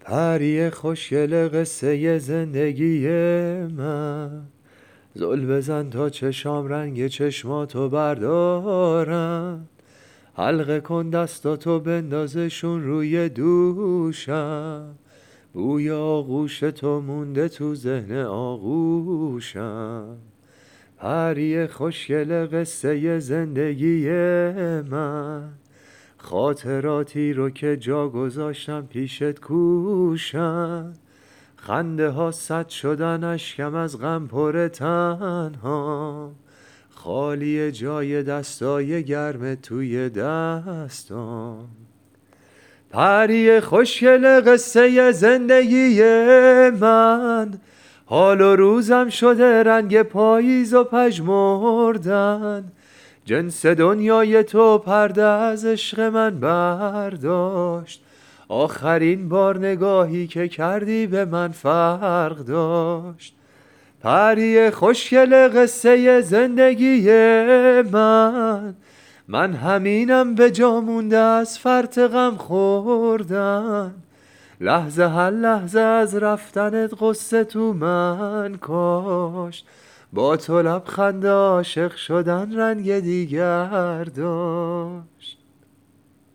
پری خوشگل قصه زندگی من، زل بزن تا چشام رنگ چشماتو بردارن، حلقه کن دستاتو بندازشون روی دوشم، بوی آغوش تو مونده تو ذهن آغوشم. پری خوشگل قصه زندگی من، خاطراتی رو که جا گذاشتم پیشت کوشن، خنده ها سد شدن اشکم از غم پر تنها، خالی جای دستای گرم توی دستام. پری خوشگل قصه زندگی من، حال و روزم شده رنگ پاییز و پژمردن، جنس دنیای تو پرده از عشق من برداشت، آخرین بار نگاهی که کردی به من فرق داشت. پری خوشگل قصه زندگی من همینم به جا مونده از فرط غم خوردن، لحظه هر لحظه از رفتنت غصه تو من کاشت، با تو لبخند عاشق شدن رنگ دیگر داشت.